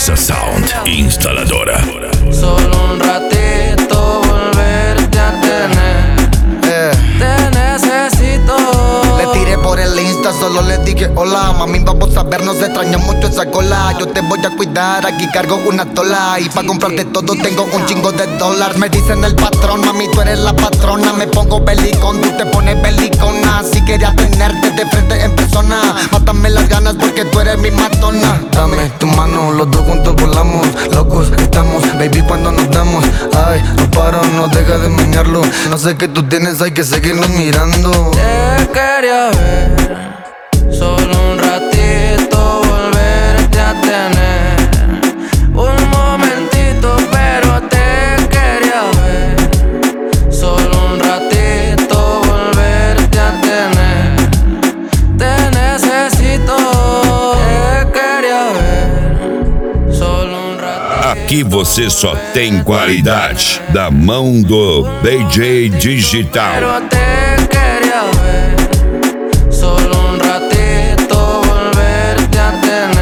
Exa Sound Instaladora. Solo un ratito volverte a tener. Te necesito. Le tiré por el Insta, solo le dije hola. Mami, vamos a vernos, extraña mucho esa cola. Yo te voy a cuidar, aquí cargo una tola. Y pa' comprarte todo tengo un chingo de dólares. Me dicen el patrón, mami, tú eres la patrona. Me pongo belicón, tú te pones belicona. Si quería tenerte de frente en persona, mátame las ganas porque tú eres mi matona. Dame tu mano, los dos juntos volamos. Locos estamos, baby, cuando nos damos. Ay, no paro, no deja de menearlo. No sé qué tú tienes, hay que seguirnos mirando. Te quería ver, solo un ratito volverte a tener. Un momentito, pero te quería ver. Solo un ratito volverte a tener. Te necesito. Te queria ver. Solo um ratito. Aqui você só tem qualidade da mão do DJ Digital. Pero te quería ver, solo un ratito volverte a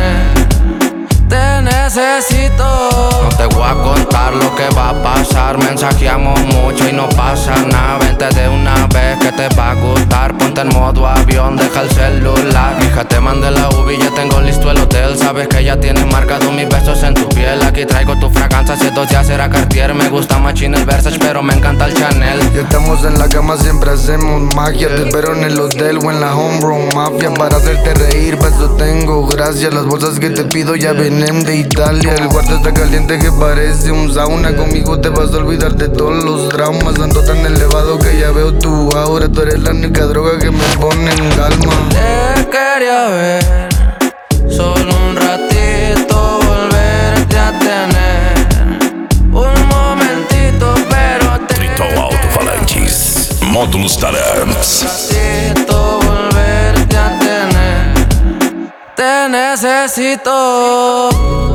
tener. Te necesito. No te voy a contar lo que va a pasar. Mensajeamos mucho y no pasa nada. Vente de una vez que te va a gustar. Ponte en modo avión, deja el celular. Hija, te mandé la UBI, ya tengo listo el hotel. Sabes que ya tienes marcado mis besos en tu piel. Aquí traigo tu fragancia, si 2 días será Cartier. Me gusta machín el Versace, pero me encanta el Chanel. Ya estamos en la cama, siempre hacemos magia. Te espero en el hotel o en la homegrown mafia. Para hacerte reír, pa' eso tengo gracias. Las bolsas que te pido ya vienen de Italia. El cuarto está caliente que parece un sauna. Conmigo te vas a olvidar de todos los traumas. Ando tan elevado que ya veo tu aura. Tú eres la única droga que me pone en calma. Te quería ver, solo un ratito volverte a tener. Un momentito, pero te Triton Alto-Falantes, Módulos Tarantes. necesito volverte a tener. Te necesito.